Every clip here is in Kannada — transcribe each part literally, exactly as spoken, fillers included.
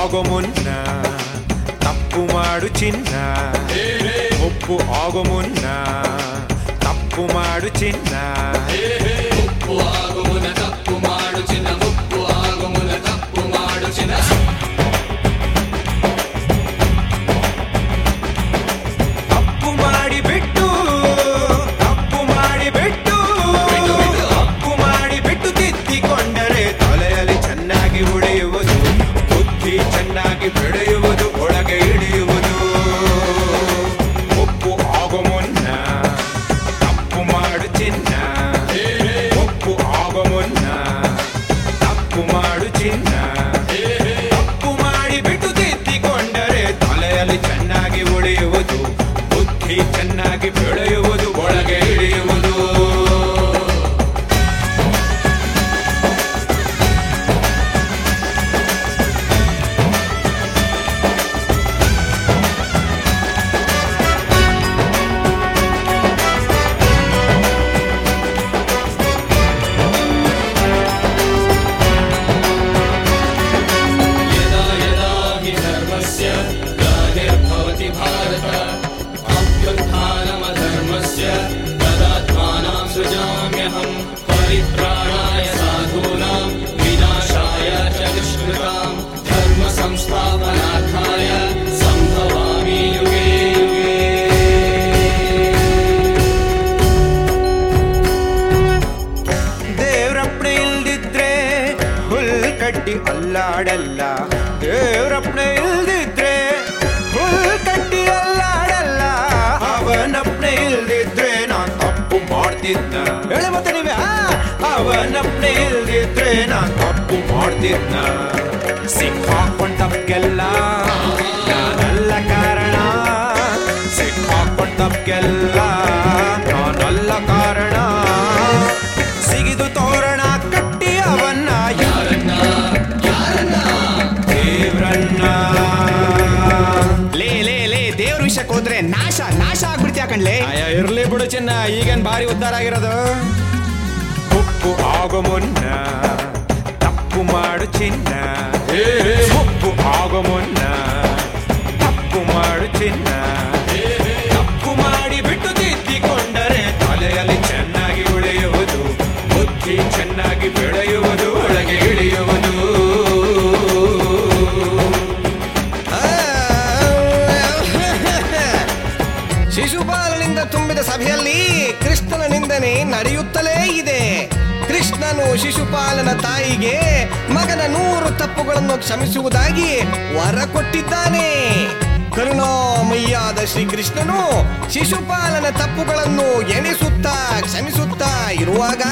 ಆಗೋ ಮುನ್ನ ತಪ್ಪು ಮಾಡು ಚಿನ್ನ, ಒಪ್ಪು ಆಗೋ ಮುನ್ನ ತಪ್ಪು ಮಾಡು ಚಿನ್ನ, ಒಪ್ಪು ಆಗೋ ಮುನ್ನ ತಪ್ಪು ಮಾಡು ಚಿನ್ನ, ಒಪ್ಪು ಆಗೋ ಮುನ್ನ ತಪ್ಪು ಮಾಡು ಚಿನ್ನ. ತಪ್ಪು ಮಾಡಿ ಬಿಟ್ಟು ತಪ್ಪು ಮಾಡಿ ಬಿಟ್ಟು ತಪ್ಪು ಮಾಡಿ ಬಿಟ್ಟು ತಿದ್ದಿಕೊಂಡರೆ ತಲೆಯಲ್ಲಿ ಚೆನ್ನಾಗಿ ಉಳಿಯುವುದು, ಬುದ್ಧಿ ಚೆನ್ನಾಗಿ ಬೆಳೆಯುವುದು, ಒಳಗೆ ಇಳಿಯುವುದು. ಒಪ್ಪು ಆಗೋ ಮುನ್ನ ತಪ್ಪು ಮಾಡು ಚಿನ್ನ, ಒಪ್ಪು ಆಗೋ ಮುನ್ನ ತಪ್ಪು ಮಾಡು ಚಿನ್ನ, ತಪ್ಪು ಮಾಡಿ ಬಿಟ್ಟು ತಿದ್ದಿಕೊಂಡರೆ ತಲೆಯಲ್ಲಿ ಚೆನ್ನಾಗಿ ಉಳಿಯುವುದು, ಬುದ್ಧಿ ಚೆನ್ನಾಗಿ ಬೆಳೆಯುವುದು, ಒಳಗೆ ಇಳಿಯುವುದು. ಯದಾ ಯದಾ ಹಿ ಧರ್ಮಸ್ಯ ಗ್ಲಾನಿರ್ಭವತಿ ಭಾರತ, ಅಭ್ಯುತ್ಥಾನಮಧರ್ಮಸ್ಯ ತದಾತ್ಮಾನಾಂ ಸೃಜಾಮ್ಯಹಂ, ಪರಿತ್ರಾಣಾಯ ಸಾಧೂನಾಂ ವಿನಾಶಾಯ ಚ ದುಷ್ಕೃತಾಂ, ಧರ್ಮ ಸಂಸ್ಥಾಪನಾರ್ಥಾಯ ಸಂಭವಾಮಿ ಯುಗೇ ಯುಗೇ. ದೇವ್ರಪ್ಪಣೆ ಇಲ್ದಿದ್ರೆ ಹುಲ್ ಕಡ್ಡಿ ಅಲ್ಲಾಡಲ್ಲ, ದೇವ್ರಪ್ಪಣೆ ಇಲ್ದಿದ್ರೆ ಹುಲ್ ಕಡ್ಡಿ ಅಲ್ಲಾಡಲ್ಲ. ಅವನಪ್ಪಣೆ ಇಲ್ದಿದ್ರೆ ನಾನ್ ತಪ್ಪು ಮಾಡ್ತಿದ್ನ, ಹೇಳಿ ಮತ್ತೆ ನೀವೇ. ಅವನಪ್ಪಣೆ ಇಲ್ದಿದ್ರೆ ನಾನ್ ತಪ್ಪು ಮಾಡ್ತಿದ್ನ. ಸಿಕ್ಕಾಕೊಂಡ್ ತಪ್ಗೆಲ್ಲ ನಾನಲ್ಲ ಕಾರಣ, ಸಿಕ್ಕಾಕೊಂಡ್ ತಪ್ಗೆಲ್ಲ ನಾನಲ್ಲ ಕಾರಣ. ಸಿಗಿದು ತೋರಣ ಕಟ್ಟಿ ಅವನ್ನ ಯಾರನ್ನ ಯಾರನ್ನ ದೇವ್ರನ್ನ. ಲೇ ಲೇ ಲೇ ದೇವ್ರ ವಿಷಯಕ್ಕೆ ಹೋದ್ರೆ ನಾಶ ನಾಶ ಆಗ್ಬಿಡ್ತೀಯ ಕಣ್ಲೆ. ಅಯ್ಯ ಇರ್ಲಿ ಬಿಡು ಚಿನ್ನ, ಈಗೇನ್ ಭಾರಿ ಉದ್ಧಾರ ಆಗಿರೋದು. ಉಪ್ಪು ಆಗೋ ಮುನ್ನ ತಪ್ಪು ಮಾಡು ಚಿನ್ನ, ಉಪ್ಪು ಆಗೋ ಮುನ್ನ ತಪ್ಪು ಮಾಡು ಚಿನ್ನ, ತಪ್ಪು ಮಾಡಿ ಬಿಟ್ಟು ತಿದ್ದಿಕೊಂಡರೆ ತಲೆಯಲ್ಲಿ ಚೆನ್ನಾಗಿ ಉಳಿಯುವುದು, ಬುದ್ಧಿ ಚೆನ್ನಾಗಿ ಬೆಳೆಯುವುದು, ಒಳಗೆ ಇಳಿಯುವುದು. ಶಿಶುಪಾಲನಿಂದ ತುಂಬಿದ ಸಭೆಯಲ್ಲಿ ಕೃಷ್ಣನ ನಿಂದನೆ ನಡೆಯುತ್ತಲೇ ಇದೆ. ಕೃಷ್ಣನು ಶಿಶುಪಾಲನ ತಾಯಿಗೆ ಮಗನ ನೂರು ತಪ್ಪುಗಳನ್ನು ಕ್ಷಮಿಸುವುದಾಗಿ ವರ ಕೊಟ್ಟಿದ್ದಾನೆ. ಕರುಣಾಮಯ್ಯಾದ ಶ್ರೀಕೃಷ್ಣನು ಶಿಶುಪಾಲನ ತಪ್ಪುಗಳನ್ನು ಎಣಿಸುತ್ತಾ ಕ್ಷಮಿಸುತ್ತಾ ಇರುವಾಗ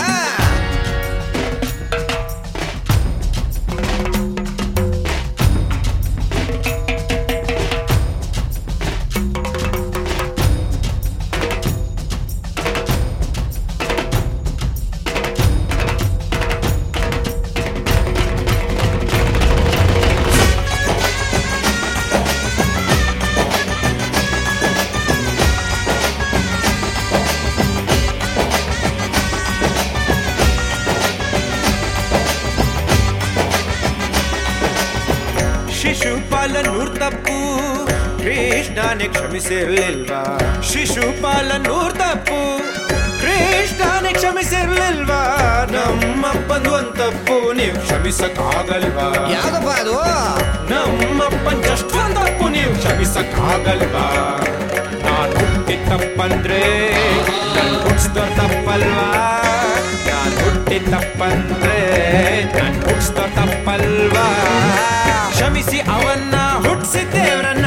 ಶಿಶುಪಾಲ ನೂರ್ ತಪ್ಪು ಕೃಷ್ಣನೇ ಕ್ಷಮಿಸಿರ್ಲಿಲ್ವಾ, ಶಿಶುಪಾಲ ನೂರ್ ತಪ್ಪು ಕೃಷ್ಣನೇ ಕ್ಷಮಿಸಿರ್ಲಿಲ್ವಾ. ನಮ್ಮಪ್ಪಂದು ಒಂದ್ ತಪ್ಪು ನೀವು ಕ್ಷಮಿಸಕ್ಕಾಗಲ್ವಾ, ಯಾವ್ದಪ್ಪ ಅದು? ನಮ್ಮಪ್ಪನ್ ಜಸ್ಟ್ ಒಂದ್ ತಪ್ಪು ನೀವು ಕ್ಷಮಿಸಕ್ಕಾಗಲ್ವಾ. ನಾನ್ ಹುಟ್ಟಿದ ತಪ್ಪಂದ್ರೆ ನನ್ ಹುಟ್ಟಿಸ್ದ ತಪ್ಪಲ್ವಾ, ನಾನ್ ಹುಟ್ಟಿದ ತಪ್ಪಂದ್ರೆ ನನ್ ಹುಟ್ಟಿಸ್ದ ತಪ್ಪಲ್ವಾ. ಕ್ಷಮಿಸಿ ಅವನ್ನ ಹುಟ್ಟಿಸಿ ದೇವ್ರನ್ನ,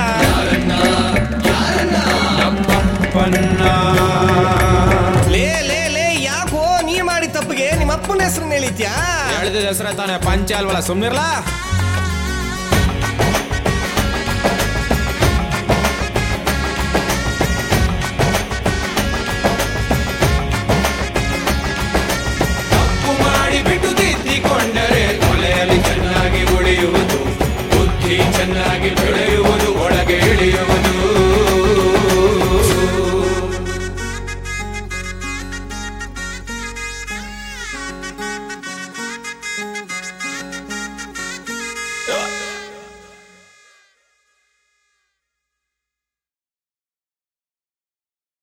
ನಮ್ಮಪ್ಪನ್ನ. ಲೇ ಲೇ ಲೇ ಯಾಕೋ ನೀ ಮಾಡಿ ತಪ್ಪಿಗೆ ನಿಮ್ಮ ಅಪ್ಪನ ಹೆಸರನ್ನ ಹೇಳಿದ್ಯಾ? ಹೇಳಿದ ಹೆಸರ ತಾನೆ ಪಂಚ ಅಲ್ವಲ್ಲ, ಸುಮ್ನಿರ್ಲಾ.